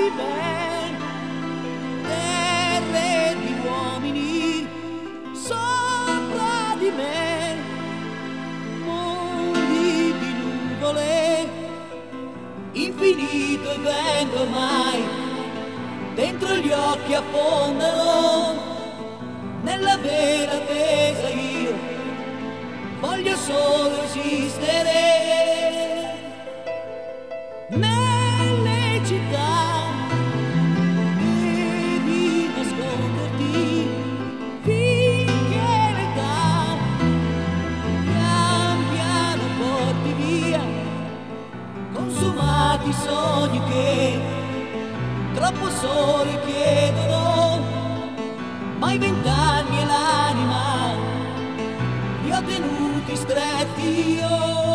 di me, terre di uomini sopra di me, mondi di nuvole, infinito e vento ormai, dentro gli occhi affondano, nella vera attesa io voglio solo esistere. Nelle città devi nasconderti finché l'età pian piano porti via consumati sogni che troppo soli chiedono, ma i 20 anni e l'anima li ho tenuti stretti io.